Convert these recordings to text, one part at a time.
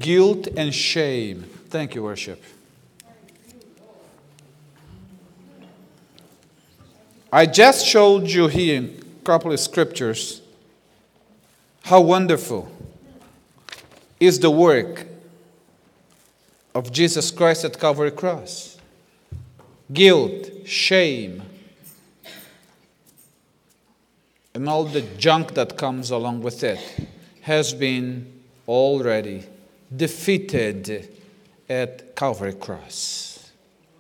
guilt and shame. Thank you, worship. I just showed you here in a couple of scriptures how wonderful is the work of Jesus Christ at Calvary Cross. Guilt, shame, and all the junk that comes along with it has been already defeated at Calvary Cross.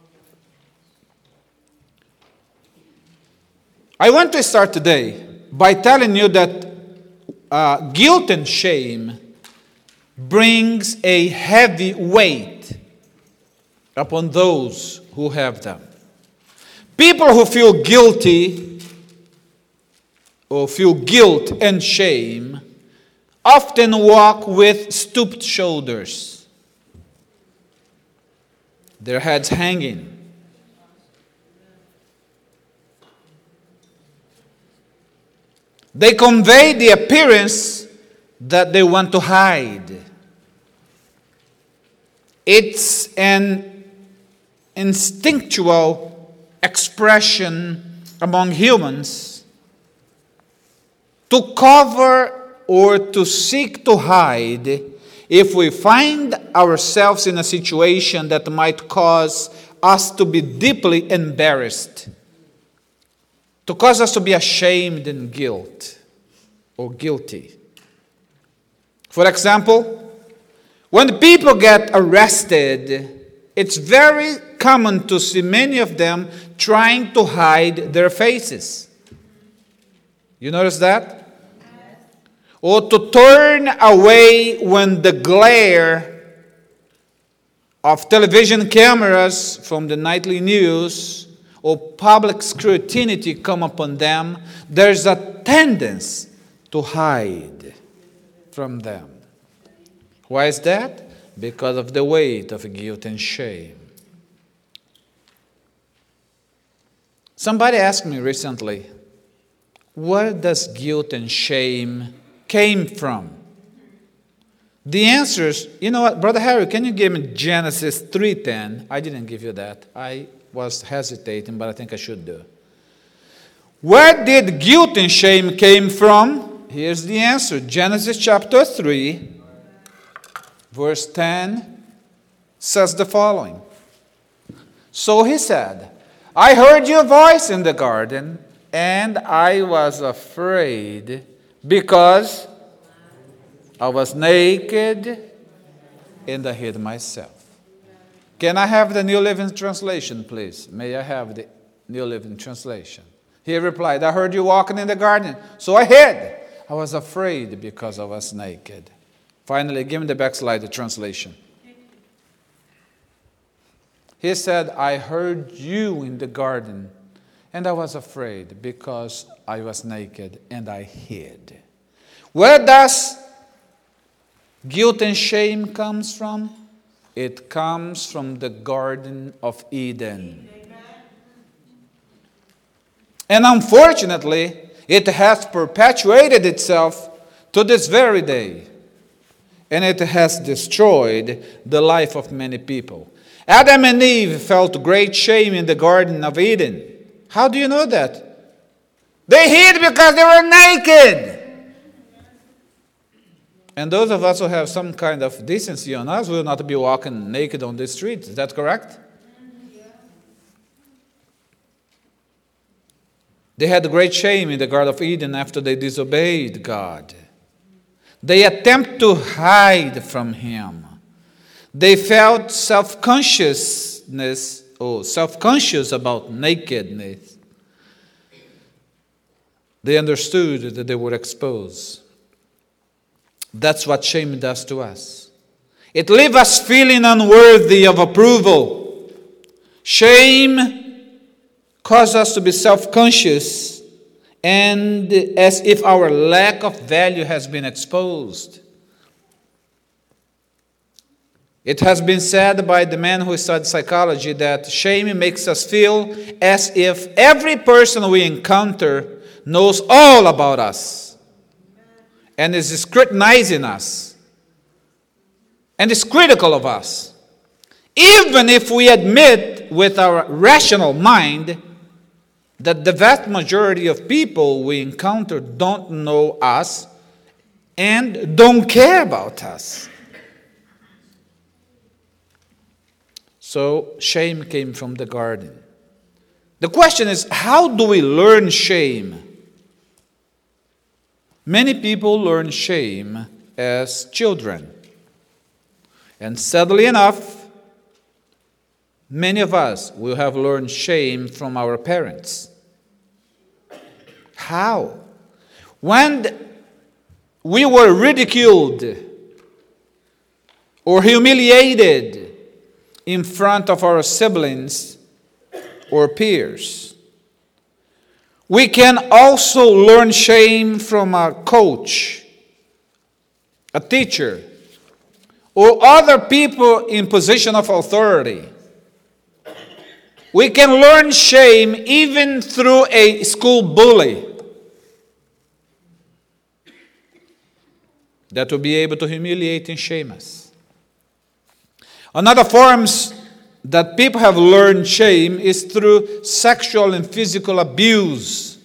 I want to start today by telling you that guilt and shame brings a heavy weight upon those who have them. People who feel guilty or feel guilt and shame often walk with stooped shoulders, their heads hanging. They convey the appearance that they want to hide. It's an instinctual expression among humans to cover or to seek to hide if we find ourselves in a situation that might cause us to be deeply embarrassed, to cause us to be ashamed and guilt or guilty. For example, when people get arrested, it's very common to see many of them trying to hide their faces. You notice that? Or to turn away when the glare of television cameras from the nightly news or public scrutiny come upon them. There's a tendency to hide from them. Why is that? Because of the weight of guilt and shame. Somebody asked me recently, where does guilt and shame came from? The answer is, you know what, Brother Harry, can you give me Genesis 3:10? I didn't give you that. I was hesitating, but I think I should do. Where did guilt and shame came from? Here's the answer. Genesis chapter 3, verse 10 says the following. So he said, I heard your voice in the garden, and I was afraid because I was naked and I hid myself. Can I have the New Living Translation, please? May I have the New Living Translation? He replied, I heard you walking in the garden, so I hid. I was afraid because I was naked. Finally, give me the backslide translation. He said, I heard you in the garden, and I was afraid because I was naked and I hid. Where does guilt and shame comes from? It comes from the Garden of Eden. And unfortunately, it has perpetuated itself to this very day. And it has destroyed the life of many people. Adam and Eve felt great shame in the Garden of Eden. How do you know that? They hid because they were naked. And those of us who have some kind of decency on us will not be walking naked on the street. Is that correct? They had great shame in the Garden of Eden after they disobeyed God. They attempt to hide from Him. They felt self-consciousness or self-conscious about nakedness. They understood that they were exposed. That's what shame does to us. It leaves us feeling unworthy of approval. Shame causes us to be self-conscious and as if our lack of value has been exposed. It has been said by the man who studied psychology that shame makes us feel as if every person we encounter knows all about us and is scrutinizing us. and is critical of us. Even if we admit with our rational mind that the vast majority of people we encounter don't know us and don't care about us. So shame came from the garden. The question is, how do we learn shame? Many people learn shame as children. And sadly enough, many of us will have learned shame from our parents. How? When we were ridiculed or humiliated in front of our siblings or peers. We can also learn shame from a coach, a teacher, or other people in position of authority. We can learn shame even through a school bully that will be able to humiliate and shame us. Another forms that people have learned shame is through sexual and physical abuse,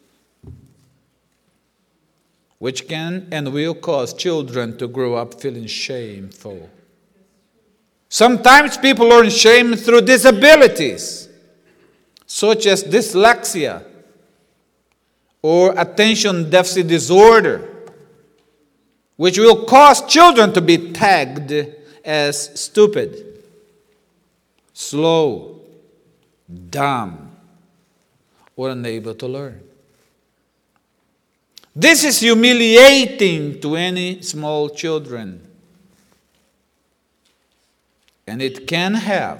which can and will cause children to grow up feeling shameful. Sometimes people learn shame through disabilities, such as dyslexia or attention deficit disorder, which will cause children to be tagged as stupid, slow, dumb, or unable to learn. This is humiliating to any small children. And it can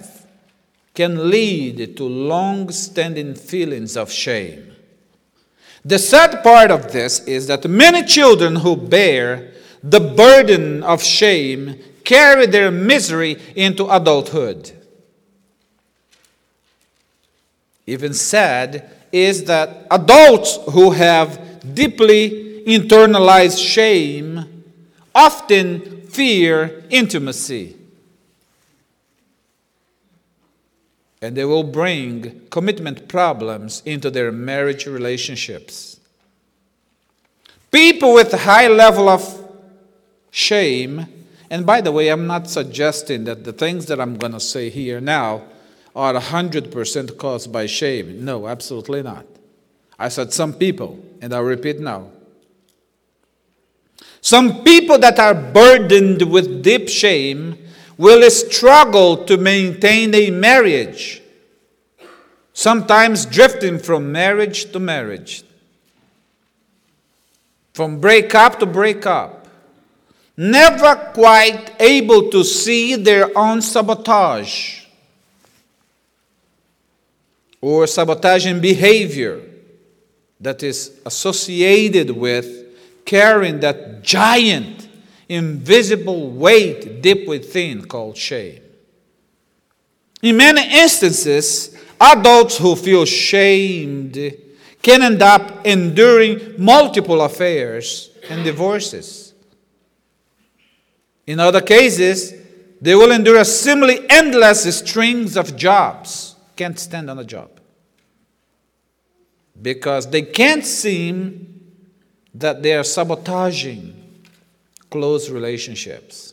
lead to long-standing feelings of shame. The sad part of this is that many children who bear the burden of shame carry their misery into adulthood. Even sad is that adults who have deeply internalized shame often fear intimacy. And they will bring commitment problems into their marriage relationships. People with a high level of shame, and by the way, I'm not suggesting that the things that I'm going to say here now are 100% caused by shame. No, absolutely not. I said some people, and I'll repeat now. Some people that are burdened with deep shame will struggle to maintain a marriage, sometimes drifting from marriage to marriage, from breakup to breakup, never quite able to see their own sabotage or sabotaging behavior that is associated with carrying that giant invisible weight deep within called shame. In many instances, adults who feel shamed can end up enduring multiple affairs and divorces. In other cases, they will endure a seemingly endless strings of jobs. Can't stand on a job. Because they can't seem that they are sabotaging close relationships.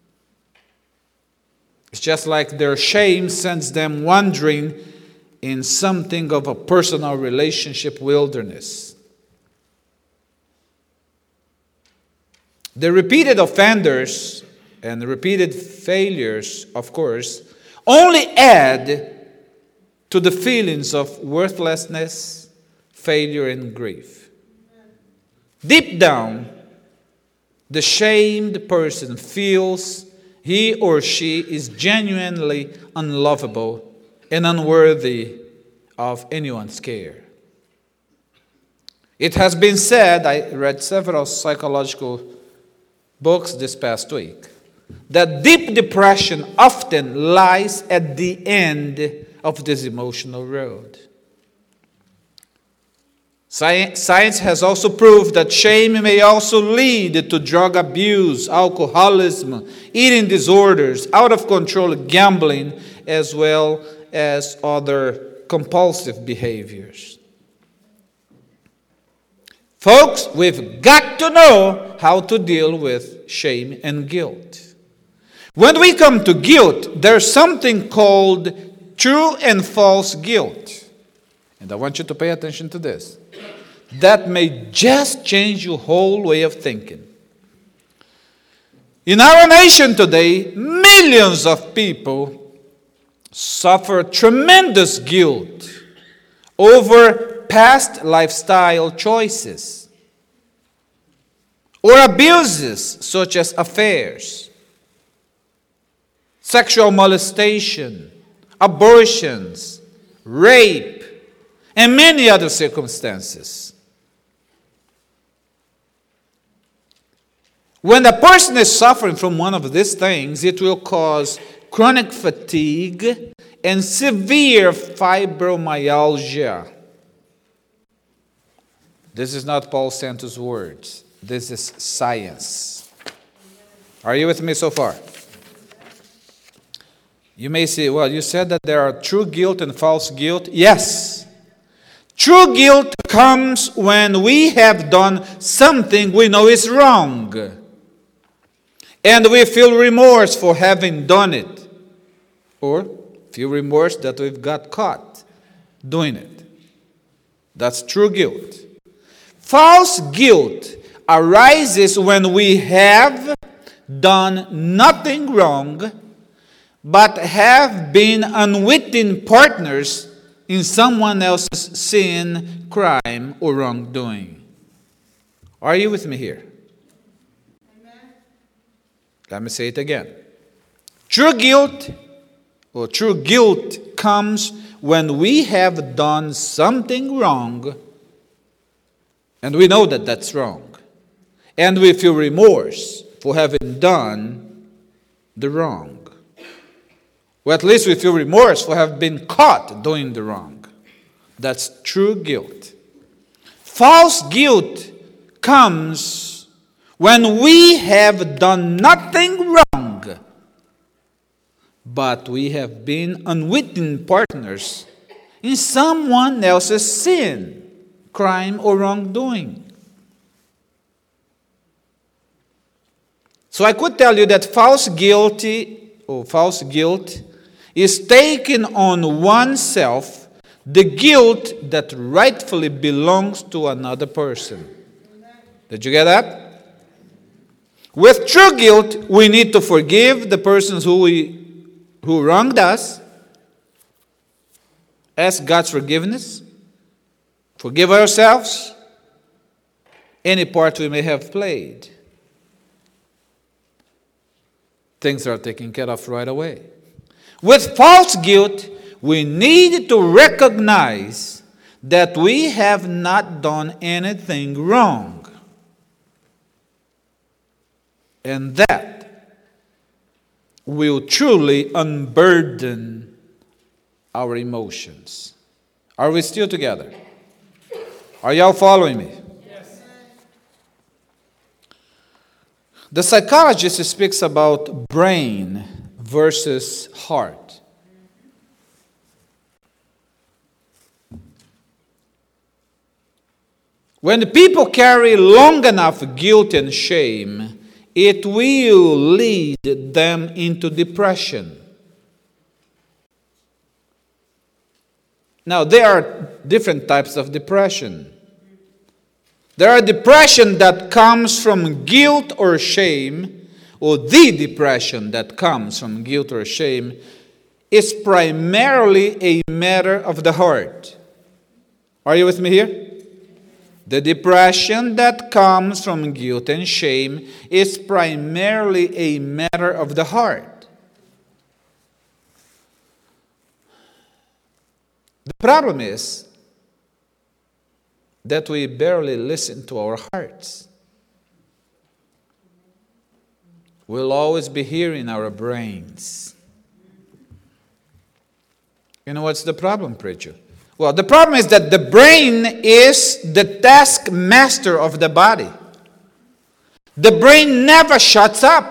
It's just like their shame sends them wandering in something of a personal relationship wilderness. The repeated offenders and the repeated failures, of course, only add to the feelings of worthlessness, failure, and grief. Deep down, the shamed person feels he or she is genuinely unlovable and unworthy of anyone's care. It has been said, I read several psychological books this past week, that deep depression often lies at the end of this emotional road. Science has also proved that shame may also lead to drug abuse, alcoholism, eating disorders, out of control gambling, as well as other compulsive behaviors. Folks, we've got to know how to deal with shame and guilt. When we come to guilt, there's something called true and false guilt. And I want you to pay attention to this. That may just change your whole way of thinking. In our nation today, millions of people suffer tremendous guilt over past lifestyle choices or abuses such as affairs, sexual molestation, abortions, rape, and many other circumstances. When a person is suffering from one of these things, it will cause chronic fatigue and severe fibromyalgia. This is not Paul Santos' words. This is science. Are you with me so far? You may say, well, you said that there are true guilt and false guilt. Yes. True guilt comes when we have done something we know is wrong, and we feel remorse for having done it, or feel remorse that we've got caught doing it. That's true guilt. False guilt arises when we have done nothing wrong, but have been unwitting partners in someone else's sin, crime, or wrongdoing. Are you with me here? Amen. Let me say it again. True guilt comes when we have done something wrong, and we know that that's wrong, and we feel remorse for having done the wrong. Or at least we feel remorse for having been caught doing the wrong. That's true guilt. False guilt comes when we have done nothing wrong, but we have been unwitting partners in someone else's sin, crime, or wrongdoing. So I could tell you that false guilt is taking on oneself the guilt that rightfully belongs to another person. Did you get that? With true guilt, we need to forgive the persons who wronged us, ask God's forgiveness, forgive ourselves, any part we may have played. Things are taken care of right away. With false guilt, we need to recognize that we have not done anything wrong, and that will truly unburden our emotions. Are we still together? Are y'all following me? Yes. The psychologist speaks about brain versus heart. When people carry long enough guilt and shame, it will lead them into depression. Now, there are different types of depression. There are depression that comes from guilt or shame, or the depression that comes from guilt or shame is primarily a matter of the heart. Are you with me here? The depression that comes from guilt and shame is primarily a matter of the heart. The problem is that we barely listen to our hearts. We'll always be hearing our brains. You know what's the problem, preacher? Well, the problem is that the brain is the taskmaster of the body. The brain never shuts up.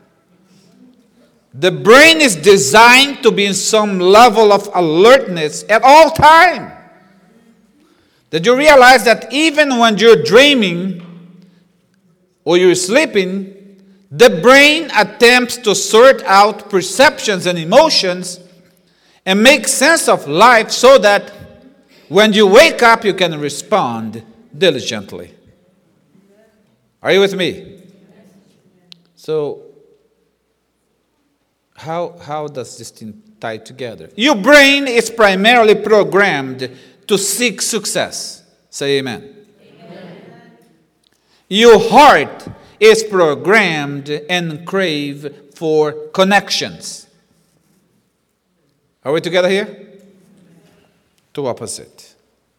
The brain is designed to be in some level of alertness at all time. Did you realize that even when you're dreaming or you're sleeping, the brain attempts to sort out perceptions and emotions and make sense of life so that when you wake up, you can respond diligently. Are you with me? So, how does this thing tie together? Your brain is primarily programmed to seek success. Say amen. Amen. Your heart is programmed and crave for connections. Are we together here? Two opposite.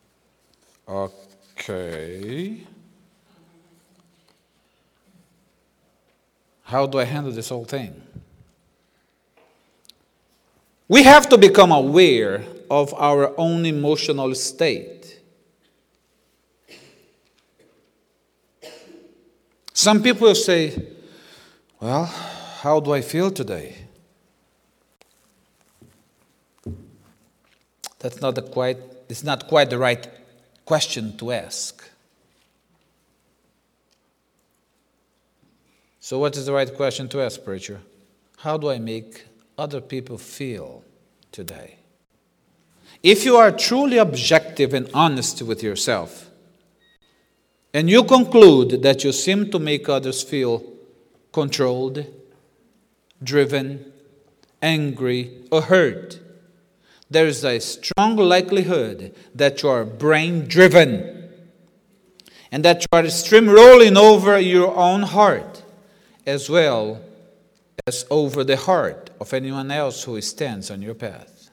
Okay. How do I handle this whole thing? We have to become aware of our own emotional state. Some people will say, well, how do I feel today? It's not quite the right question to ask. So what is the right question to ask, preacher? How do I make other people feel today? If you are truly objective and honest with yourself, and you conclude that you seem to make others feel controlled, driven, angry, or hurt, there is a strong likelihood that you are brain-driven and that you are steamrolling over your own heart as well as over the heart of anyone else who stands on your path.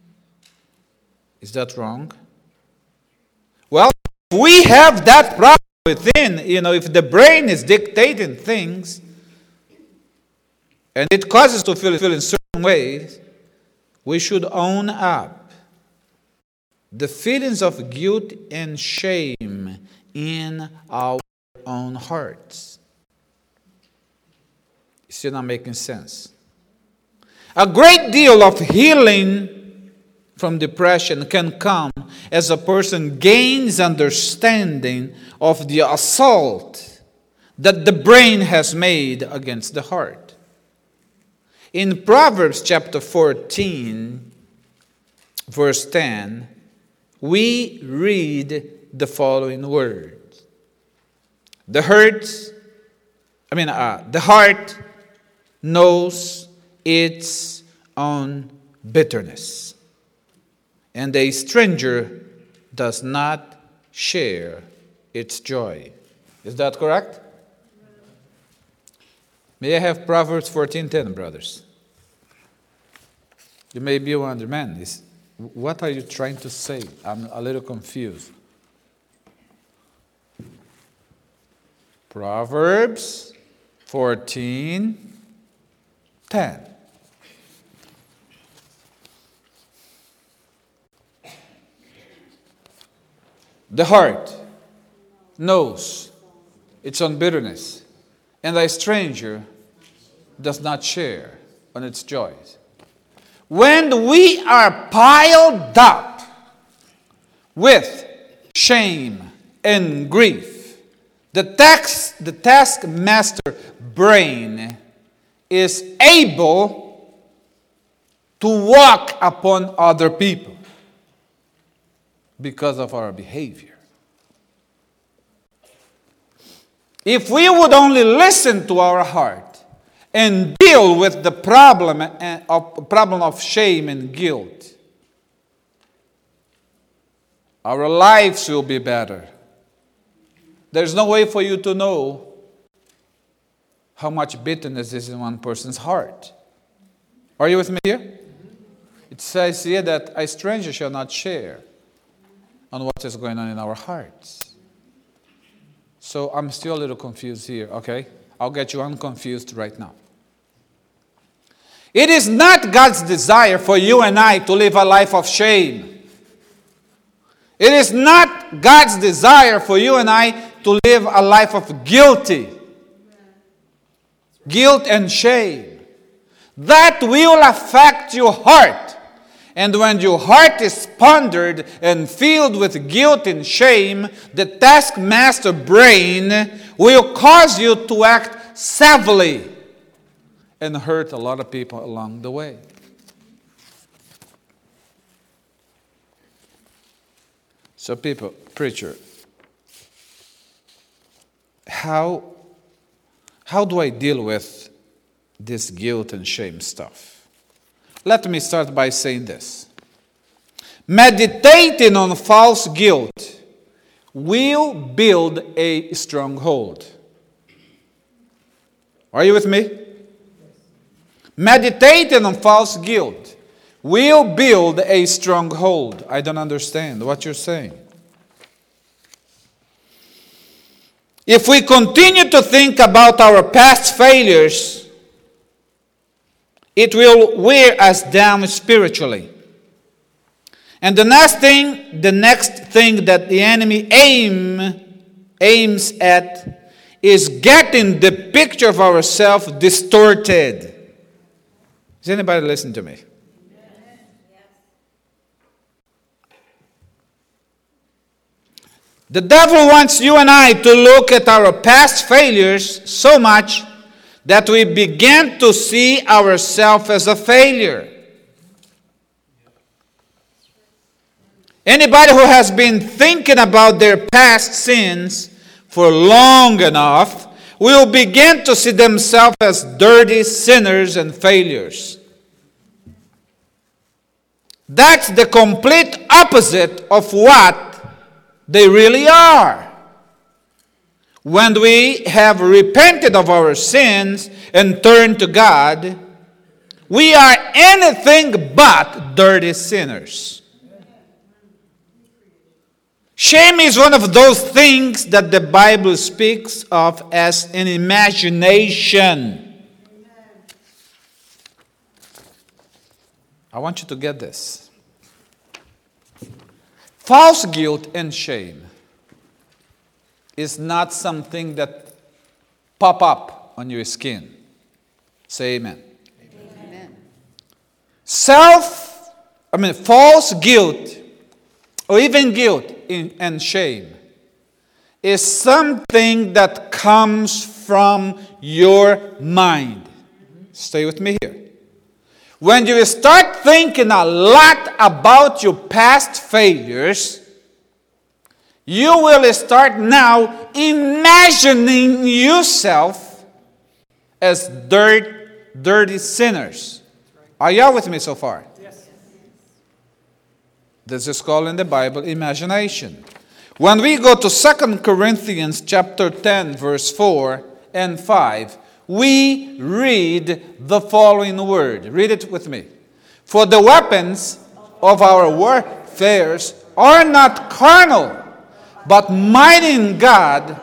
Is that wrong? Well, if we have that problem within, if the brain is dictating things and it causes us to feel in certain ways, we should own up the feelings of guilt and shame in our own hearts. It's still not making sense. A great deal of healing from depression can come as a person gains understanding of the assault that the brain has made against the heart. In Proverbs chapter 14, verse 10, we read the following words. The heart knows its own bitterness, and a stranger does not share its joy. Is that correct? May I have Proverbs 14:10, brothers? You may be wondering, man, what are you trying to say? I'm a little confused. Proverbs 14:10. The heart knows its own bitterness, and a stranger does not share on its joys. When we are piled up with shame and grief, the taskmaster brain is able to walk upon other people because of our behavior. If we would only listen to our heart and deal with the problem of shame and guilt, our lives will be better. There's no way for you to know how much bitterness is in one person's heart. Are you with me here? It says here that a stranger shall not share on what is going on in our hearts. So I'm still a little confused here, okay? I'll get you unconfused right now. It is not God's desire for you and I to live a life of shame. It is not God's desire for you and I to live a life of guilt and shame. That will affect your heart. And when your heart is pondered and filled with guilt and shame, the taskmaster brain will cause you to act savagely and hurt a lot of people along the way. So preacher, how do I deal with this guilt and shame stuff? Let me start by saying this. Meditating on false guilt will build a stronghold. Are you with me? Meditating on false guilt will build a stronghold. I don't understand what you're saying. If we continue to think about our past failures, it will wear us down spiritually. And the next thing that the enemy aims at is getting the picture of ourselves distorted. Is anybody listening to me? The devil wants you and I to look at our past failures so much that we begin to see ourselves as a failure. Anybody who has been thinking about their past sins for long enough will begin to see themselves as dirty sinners and failures. That's the complete opposite of what they really are. When we have repented of our sins and turned to God, we are anything but dirty sinners. Shame is one of those things that the Bible speaks of as an imagination. I want you to get this. False guilt and shame is not something that pop up on your skin. Say amen. Amen. False guilt or even guilt and shame is something that comes from your mind. Stay with me here. When you start thinking a lot about your past failures, you will start now imagining yourself as dirty sinners. Are y'all with me so far? Yes. This is called in the Bible imagination. When we go to 2 Corinthians chapter 10, verse 4 and 5, we read the following word. Read it with me. For the weapons of our warfare are not carnal, but mighty in God.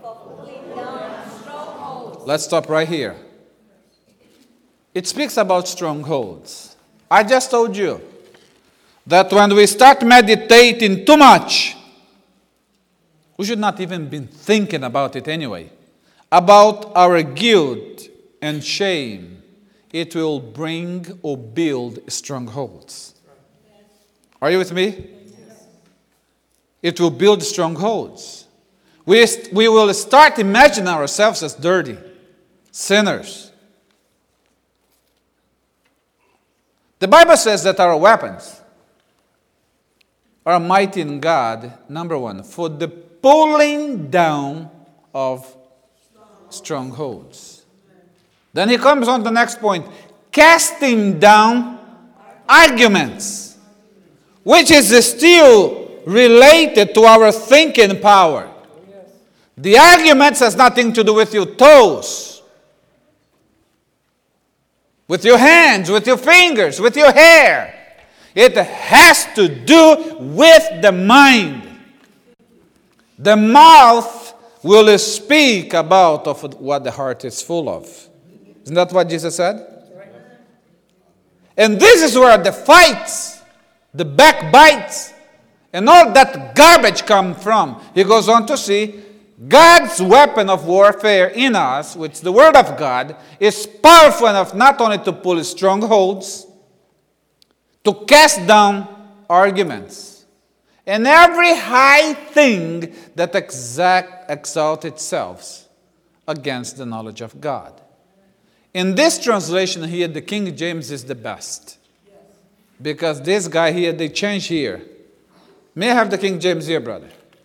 Let's stop right here. It speaks about strongholds. I just told you that when we start meditating too much, we should not even be thinking about it anyway, about our guilt and shame, it will bring or build strongholds. Are you with me? It will build strongholds. We will start imagining ourselves as dirty sinners. The Bible says that our weapons are mighty in God, number one, for the pulling down of strongholds. Then he comes on the next point, casting down arguments, which is still related to our thinking power. The arguments has nothing to do with your toes, with your hands, with your fingers, with your hair. It has to do with the mind. The mouth will speak about of what the heart is full of. Isn't that what Jesus said? And this is where the fights, the backbites, and all that garbage come from. He goes on to see God's weapon of warfare in us, which is the Word of God, is powerful enough not only to pull strongholds, to cast down arguments, and every high thing that exalts itself against the knowledge of God. In this translation here, the King James is the best. Because this guy here, they change here. May I have the King James here, brother?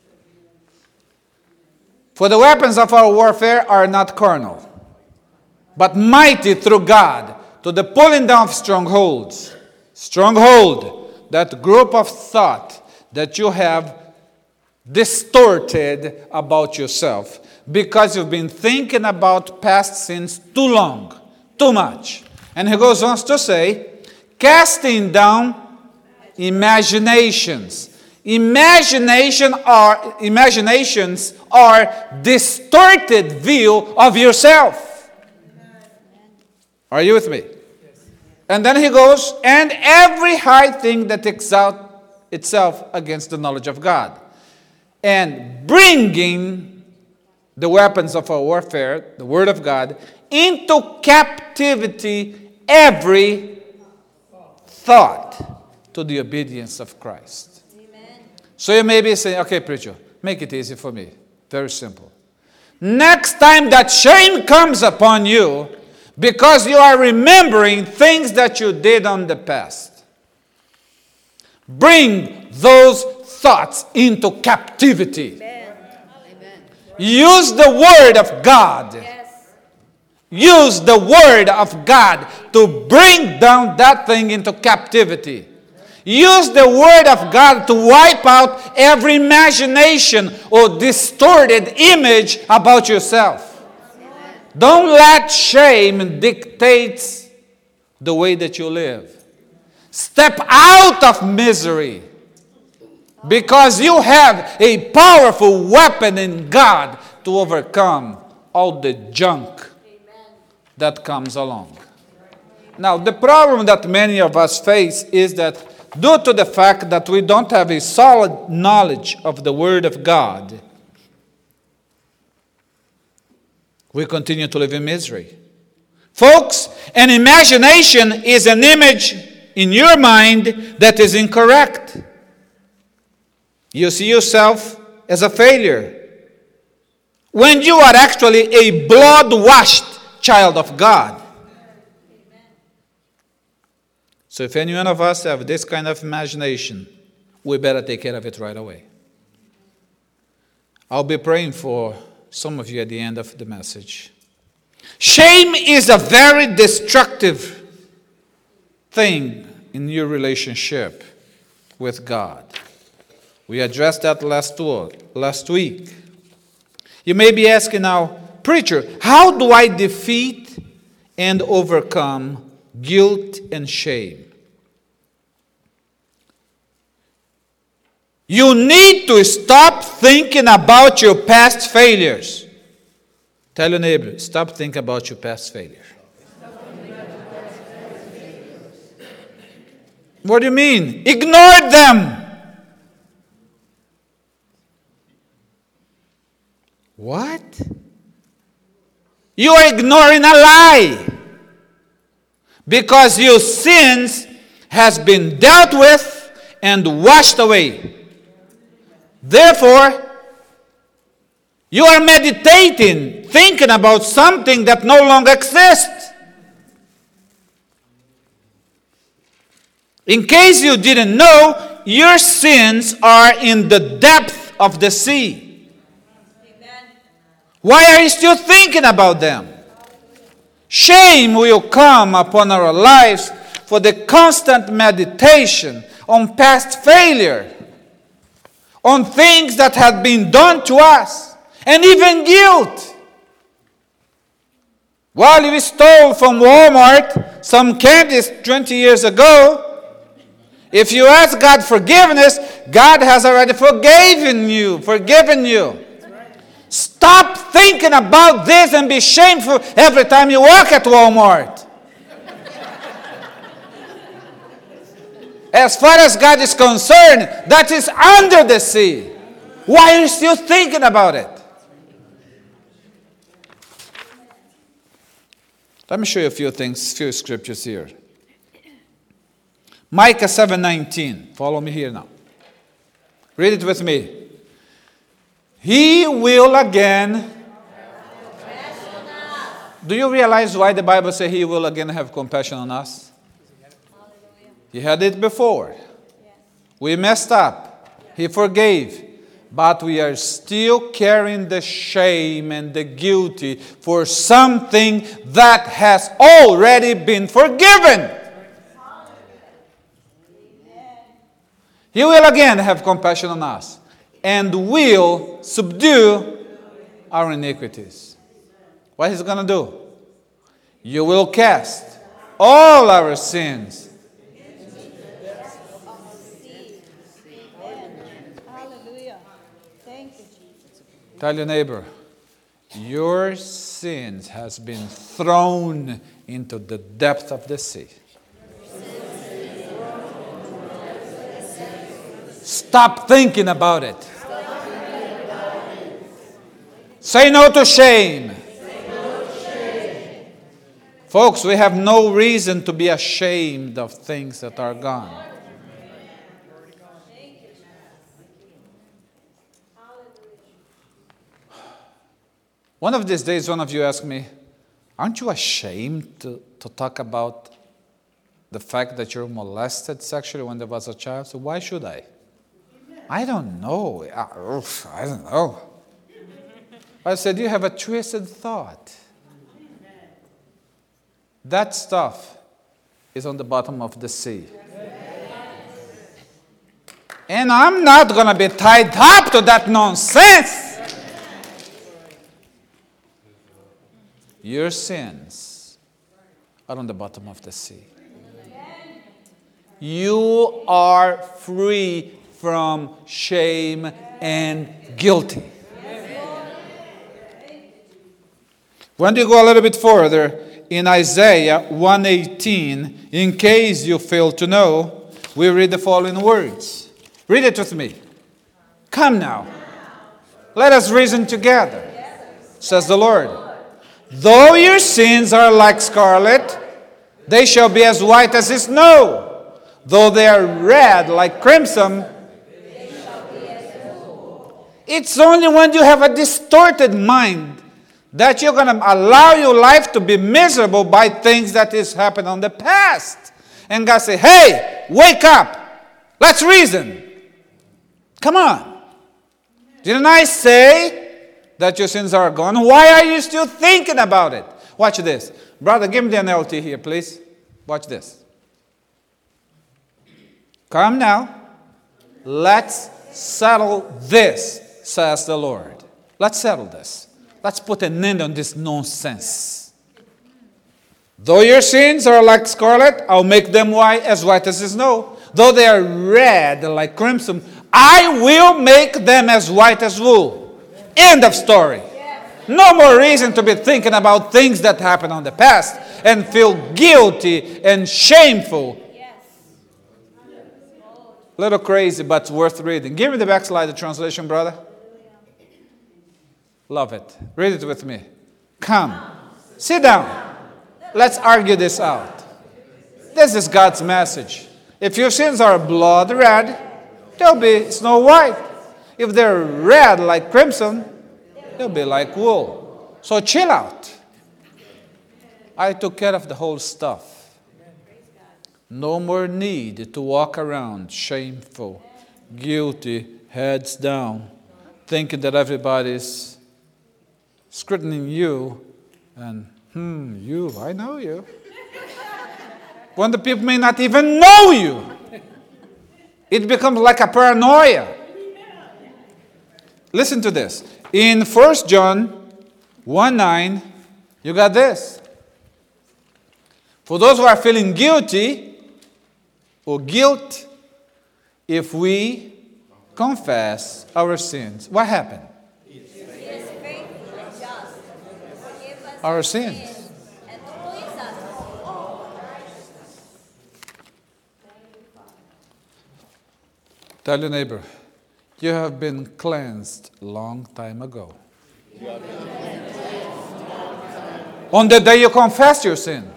For the weapons of our warfare are not carnal, but mighty through God to the pulling down of strongholds. Stronghold, that group of thought that you have distorted about yourself because you've been thinking about past sins too long, too much. And he goes on to say, casting down imaginations. Imaginations are distorted view of yourself. Are you with me? And then he goes, and every high thing that exalts itself against the knowledge of God. And bringing the weapons of our warfare, the Word of God, into captivity every thought to the obedience of Christ. Amen. So you may be saying, okay, preacher, make it easy for me. Very simple. Next time that shame comes upon you, because you are remembering things that you did on the past, bring those thoughts into captivity. Amen. Use the Word of God. Yes. Use the Word of God to bring down that thing into captivity. Use the Word of God to wipe out every imagination or distorted image about yourself. Don't let shame dictate the way that you live. Step out of misery because you have a powerful weapon in God to overcome all the junk that comes along. Now, the problem that many of us face is that due to the fact that we don't have a solid knowledge of the Word of God, we continue to live in misery. Folks, an imagination is an image in your mind that is incorrect. You see yourself as a failure when you are actually a blood-washed child of God. So if any one of us have this kind of imagination, we better take care of it right away. I'll be praying for some of you at the end of the message. Shame is a very destructive thing in your relationship with God. We addressed that last week. You may be asking now, preacher, how do I defeat and overcome guilt and shame? You need to stop thinking about your past failures. Tell your neighbor, stop thinking about your past failure. What do you mean? Ignore them. What? You are ignoring a lie. Because your sins has been dealt with and washed away. Therefore, you are meditating, thinking about something that no longer exists. In case you didn't know, your sins are in the depth of the sea. Amen. Why are you still thinking about them? Shame will come upon our lives for the constant meditation on past failure, on things that have been done to us, and even guilt. While you stole from Walmart some candies 20 years ago, if you ask God forgiveness, God has already forgiven you. Stop thinking about this and be shameful every time you walk at Walmart. As far as God is concerned, that is under the sea. Why are you still thinking about it? Let me show you a few things, few scriptures here. Micah 7:19. Follow me here now. Read it with me. He will again. Do you realize why the Bible says He will again have compassion on us? He had it before. We messed up. He forgave. But we are still carrying the shame and the guilty for something that has already been forgiven. He will again have compassion on us and will subdue our iniquities. What He's going to do? You will cast all our sins. Tell your neighbor, your sins has been thrown into the depth of the sea. Stop thinking about it. Say no to shame. Folks, we have no reason to be ashamed of things that are gone. One of these days, one of you asked me, aren't you ashamed to talk about the fact that you're molested sexually when there was a child? So why should I? I don't know. I don't know. I said, you have a twisted thought. That stuff is on the bottom of the sea. And I'm not going to be tied up to that nonsense. Your sins are on the bottom of the sea. You are free from shame and guilty. When you go a little bit further, in Isaiah 1:18, in case you fail to know, we read the following words. Read it with me. Come now, let us reason together, says the Lord. Though your sins are like scarlet, they shall be as white as snow. Though they are red like crimson, they shall be as wool. It's only when you have a distorted mind that you're going to allow your life to be miserable by things that has happened on the past. And God say, hey, wake up. Let's reason. Come on. Didn't I say that your sins are gone? Why are you still thinking about it? Watch this. Brother, give me the NLT here, please. Watch this. Come now. Let's settle this, says the Lord. Let's settle this. Let's put an end on this nonsense. Though your sins are like scarlet, I'll make them white as snow. Though they are red like crimson, I will make them as white as wool. End of story. No more reason to be thinking about things that happened on the past and feel guilty and shameful. A little crazy, but worth reading. Give me the backslider translation, brother. Love it. Read it with me. Come. Sit down. Let's argue this out. This is God's message. If your sins are blood red, they'll be snow white. If they're red like crimson, they'll be like wool. So chill out. I took care of the whole stuff. No more need to walk around shameful, guilty, heads down, thinking that everybody's scrutinizing you and, you, I know you. When the people may not even know you. It becomes like a paranoia. Listen to this. In 1 John 1:9, you got this. For those who are feeling guilty or guilt, if we confess our sins, what happened? Our sins. Tell your neighbor, you have been cleansed long time ago. On the day you confess your sin.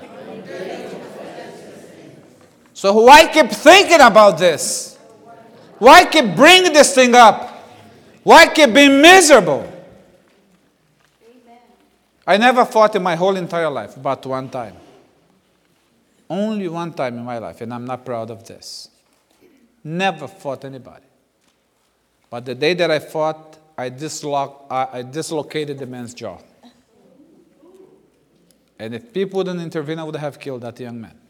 So why keep thinking about this? Why keep bringing this thing up? Why keep being miserable? Amen. I never fought in my whole entire life, but one time. Only one time in my life, and I'm not proud of this. Never fought anybody. But the day that I fought, I dislocated the man's jaw. And if people wouldn't intervene, I would have killed that young man.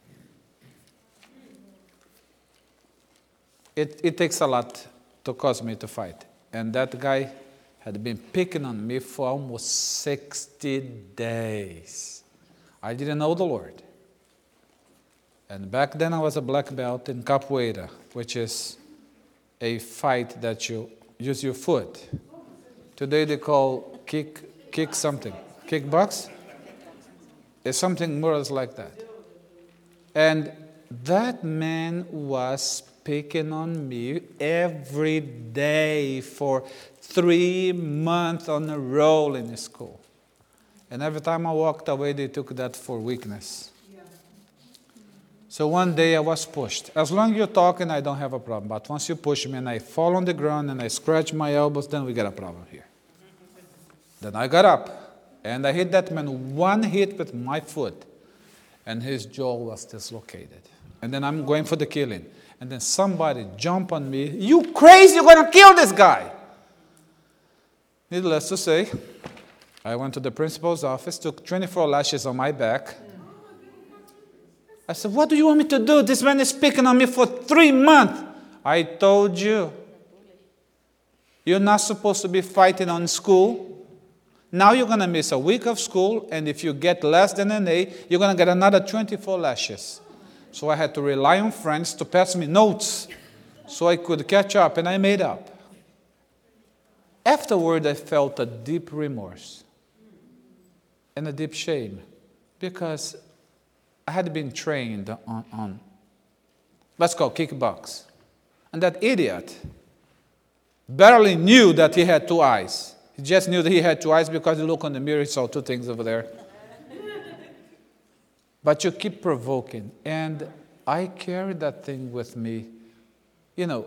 It takes a lot to cause me to fight. And that guy had been picking on me for almost 60 days. I didn't know the Lord. And back then I was a black belt in capoeira, which is a fight that you use your foot. Today they call kick something. Kickbox? It's something more or less like that. And that man was picking on me every day for 3 months on a roll in the school. And every time I walked away, they took that for weakness. So one day I was pushed. As long as you're talking, I don't have a problem. But once you push me and I fall on the ground and I scratch my elbows, then we got a problem here. Then I got up and I hit that man one hit with my foot. And his jaw was dislocated. And then I'm going for the killing. And then somebody jumped on me. You crazy, you're going to kill this guy. Needless to say, I went to the principal's office, took 24 lashes on my back. I said, what do you want me to do? This man is picking on me for 3 months. I told you. You're not supposed to be fighting on school. Now you're going to miss a week of school, and if you get less than an A, you're going to get another 24 lashes. So I had to rely on friends to pass me notes so I could catch up, and I made up. Afterward, I felt a deep remorse and a deep shame because I had been trained on let's go kickbox. And that idiot barely knew that he had 2 eyes. He just knew that he had 2 eyes because he looked in the mirror, he saw 2 things over there. But you keep provoking. And I carried that thing with me. You know,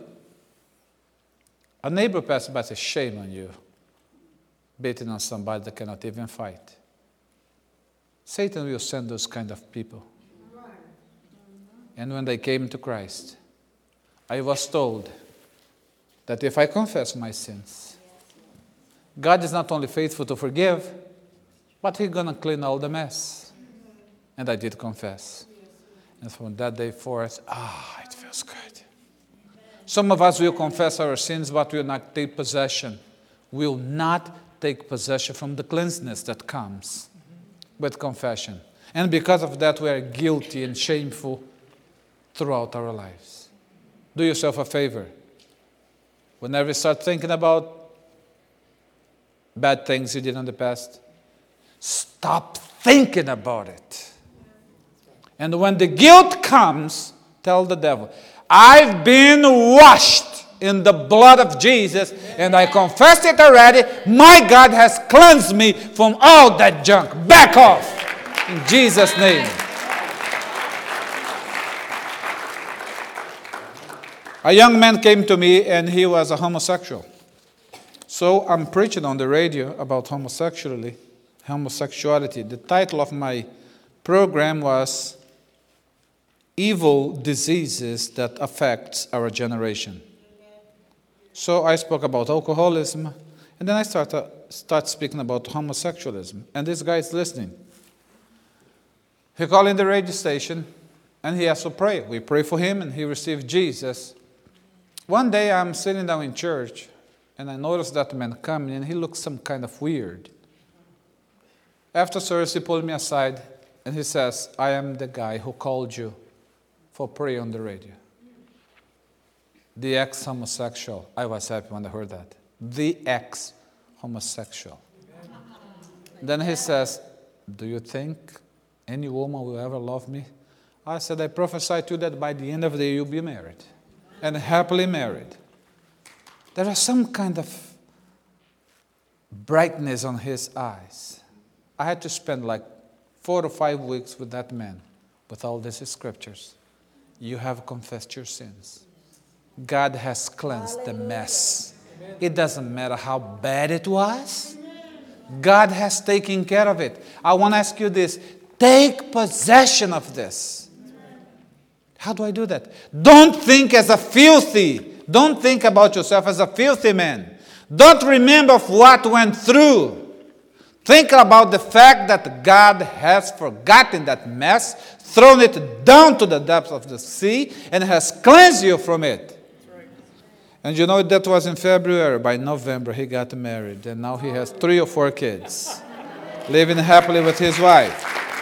a neighbor passed by and said, shame on you, beating on somebody that cannot even fight. Satan will send those kind of people. And when they came to Christ, I was told that if I confess my sins, God is not only faithful to forgive, but He's going to clean all the mess. And I did confess. And from that day forth, it feels good. Some of us will confess our sins, but will not take possession. Will not take possession from the cleanliness that comes with confession. And because of that, we are guilty and shameful throughout our lives. Do yourself a favor. Whenever you start thinking about bad things you did in the past, stop thinking about it. And when the guilt comes, tell the devil, I've been washed in the blood of Jesus, and I confessed it already. My God has cleansed me from all that junk. Back off in Jesus' name. A young man came to me, and he was a homosexual. So I'm preaching on the radio about homosexuality. The title of my program was Evil Diseases That Affect Our Generation. So I spoke about alcoholism, and then I start speaking about homosexualism. And this guy is listening. He called in the radio station, and he asked to pray. We pray for him, and he received Jesus. One day I'm sitting down in church, and I noticed that man coming, and he looked some kind of weird. After service, he pulled me aside, and he says, I am the guy who called you for prayer on the radio. The ex-homosexual. I was happy when I heard that. The ex-homosexual. Then he says, do you think any woman will ever love me? I said, I prophesy to you that by the end of the day you'll be married. and happily married. There is some kind of brightness on his eyes. I had to spend like 4 to 5 weeks with that man, with all these scriptures. You have confessed your sins. God has cleansed the mess. It doesn't matter how bad it was. God has taken care of it. I want to ask you this. Take possession of this. How do I do that? Don't think as a filthy. Don't think about yourself as a filthy man. Don't remember what went through. Think about the fact that God has forgotten that mess, thrown it down to the depths of the sea, and has cleansed you from it. And you know, that was in February. By November, he got married. And now he has 3 or 4 kids, living happily with his wife.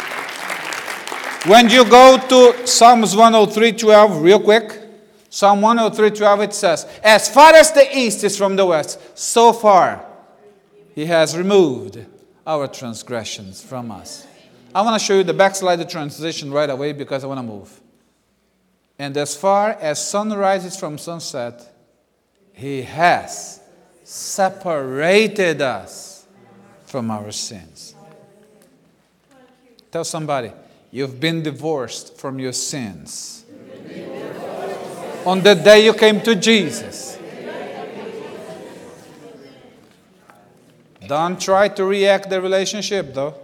When you go to Psalms 103:12, real quick, Psalm 103:12, it says, as far as the east is from the west, so far he has removed our transgressions from us. I want to show you the backslide transition right away because I want to move. And as far as sun rises from sunset, he has separated us from our sins. Tell somebody, you've been divorced from your sins. On the day you came to Jesus. Don't try to react the relationship, though.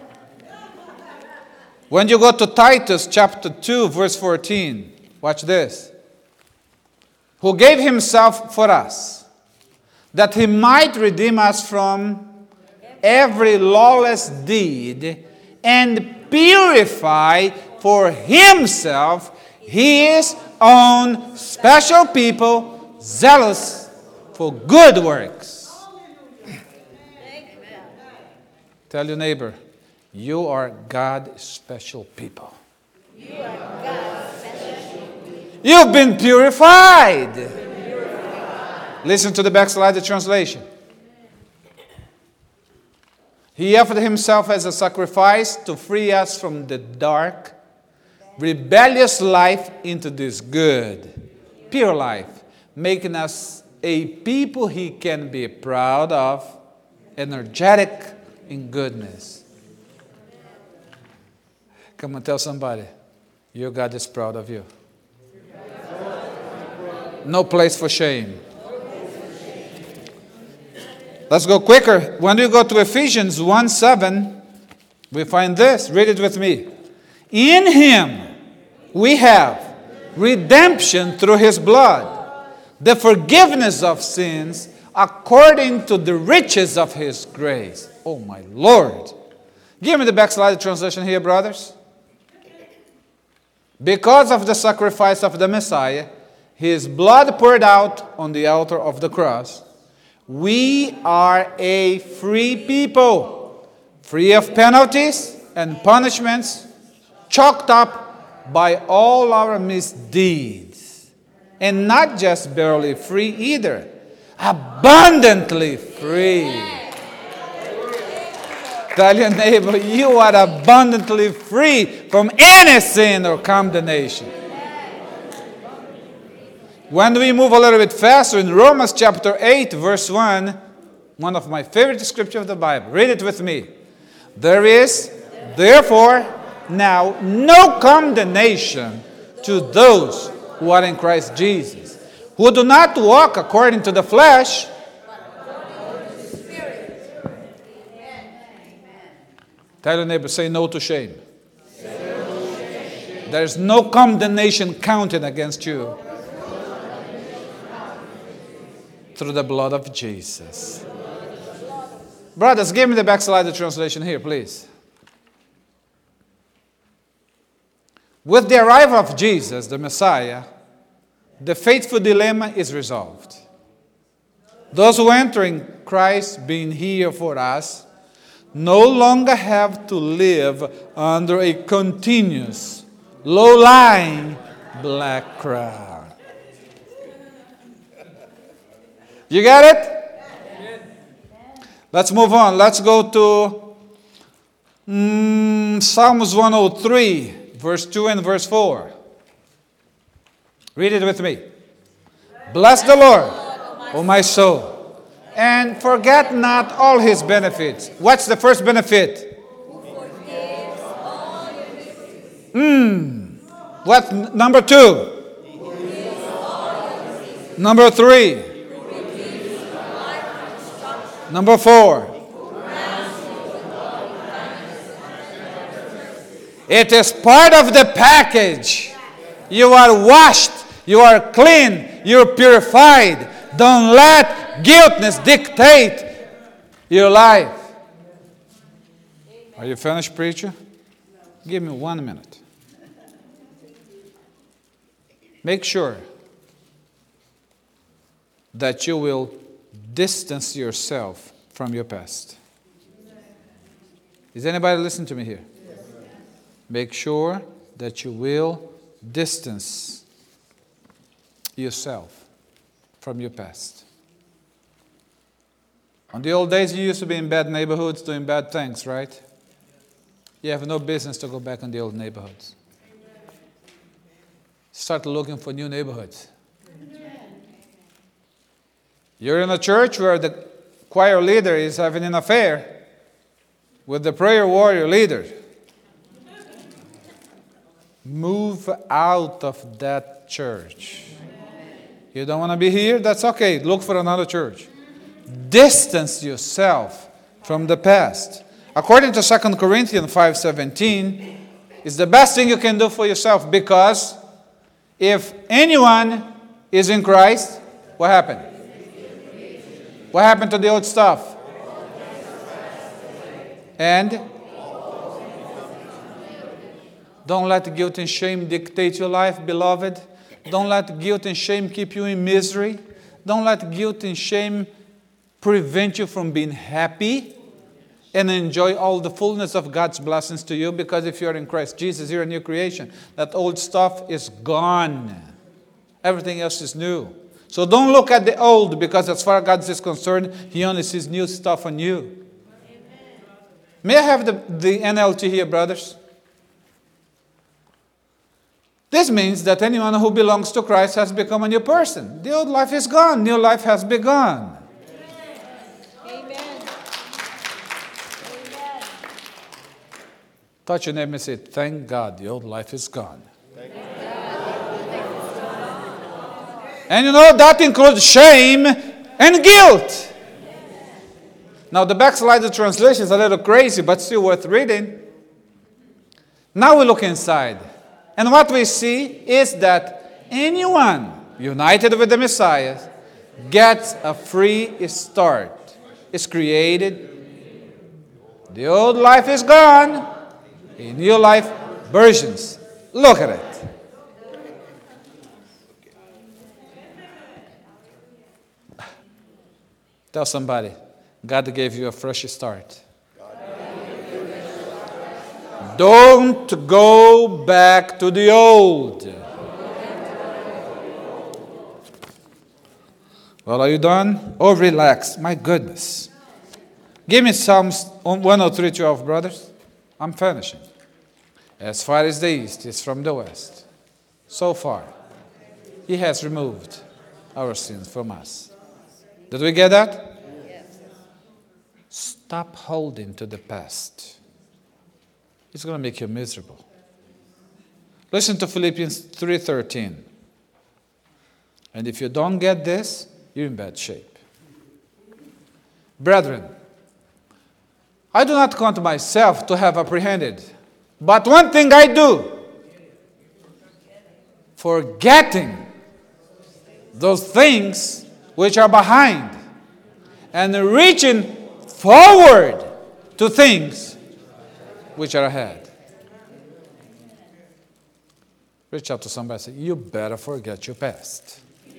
When you go to Titus chapter 2, verse 14, watch this. Who gave himself for us, that he might redeem us from every lawless deed and purify for himself his own special people, zealous for good works. Tell your neighbor, you are God's special people. You are God's special people. You've been purified. Listen to the backslide translation. He offered himself as a sacrifice to free us from the dark, rebellious life into this good, pure life, making us a people he can be proud of, energetic in goodness. Come and tell somebody, your God is proud of you. No place for shame. Let's go quicker. When we go to Ephesians 1:7, we find this. Read it with me. In him we have redemption through his blood, the forgiveness of sins according to the riches of his grace. Oh my Lord. Give me the backslide translation here, brothers. Because of the sacrifice of the Messiah, his blood poured out on the altar of the cross, we are a free people, free of penalties and punishments, chalked up by all our misdeeds. And not just barely free either, abundantly free. Tell your neighbor, you are abundantly free from any sin or condemnation. When we move a little bit faster in Romans chapter 8, verse 1, one of my favorite scriptures of the Bible. Read it with me. There is, therefore, now no condemnation to those who are in Christ Jesus, who do not walk according to the flesh, tell your neighbor, say no to shame. There is no condemnation counted against you through the blood of Jesus. Brothers, give me the backslide translation here, please. With the arrival of Jesus, the Messiah, the faithful dilemma is resolved. Those who enter in Christ, being here for us, no longer have to live under a continuous, low-lying black cloud. You got it? Let's move on. Let's go to Psalms 103, verse 2 and verse 4. Read it with me. Bless the Lord, O my soul, and forget not all his benefits. What's the first benefit? What number 2? Number 3. Number 4. It is part of the package. You are washed. You are clean. You're purified. Don't let guiltness dictate your life. Are you finished, preacher? Give me 1 minute. Make sure that you will distance yourself from your past. Is anybody listening to me here? Make sure that you will distance yourself from your past. On the old days, you used to be in bad neighborhoods doing bad things, right? You have no business to go back in the old neighborhoods. Start looking for new neighborhoods. You're in a church where the choir leader is having an affair with the prayer warrior leader. Move out of that church. You don't want to be here? That's okay. Look for another church. Distance yourself from the past. According to 2 Corinthians 5:17, it's the best thing you can do for yourself, because if anyone is in Christ, what happened? What happened to the old stuff? And don't let guilt and shame dictate your life, beloved. Don't let guilt and shame keep you in misery. Don't let guilt and shame prevent you from being happy and enjoy all the fullness of God's blessings to you, because if you're in Christ Jesus, you're a new creation. That old stuff is gone. Everything else is new. So don't look at the old, because as far as God is concerned, He only sees new stuff on you. Amen. May I have the NLT here, brothers? This means that anyone who belongs to Christ has become a new person. The old life is gone. New life has begun. Touch your neighbor and say, thank God the old life is gone. And you know, that includes shame and guilt. Now, the backslider translation is a little crazy, but still worth reading. Now we look inside. And what we see is that anyone united with the Messiah gets a free start. It's created. The old life is gone. A new life versions. Look at it. Tell somebody, God gave you a fresh start. Don't go back to the old. Well, are you done? Oh, relax. My goodness. Give me Psalms 103:12, brothers. I'm finishing. As far as the east is from the west, so far, He has removed our sins from us. Did we get that? Yes. Stop holding to the past. It's going to make you miserable. Listen to Philippians 3:13. And if you don't get this, you're in bad shape. Brethren, I do not count myself to have apprehended, but one thing I do, forgetting those things which are behind and reaching forward to things which are ahead. Reach out to somebody and say, you better forget your past.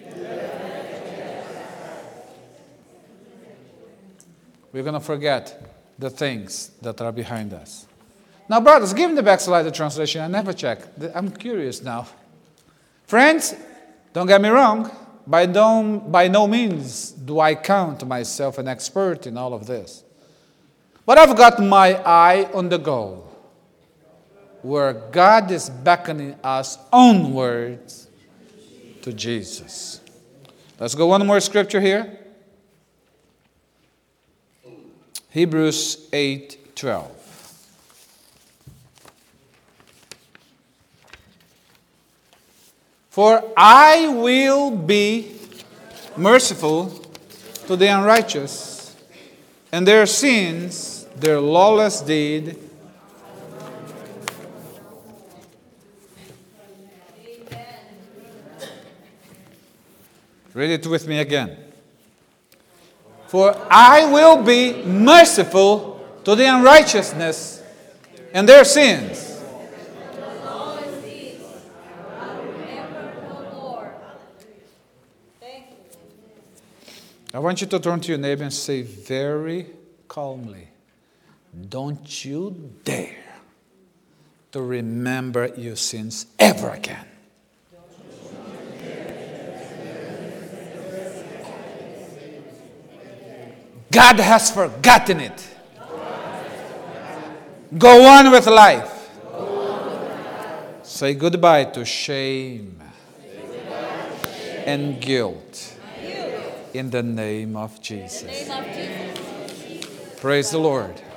We're going to forget the things that are behind us. Now, brothers, give me the backslider translation. I never checked. I'm curious now. Friends, don't get me wrong. By no means do I count myself an expert in all of this. But I've got my eye on the goal, where God is beckoning us onwards to Jesus. Let's go one more scripture here. Hebrews 8:12. For I will be merciful to the unrighteous, and their sins, their lawless deed. Read it with me again. For I will be merciful to the unrighteousness and their sins. I want you to turn to your neighbor and say very calmly, don't you dare to remember your sins ever again. God has forgotten it. Go on with life. Say goodbye to shame and guilt. In the name of Jesus. Praise the Lord.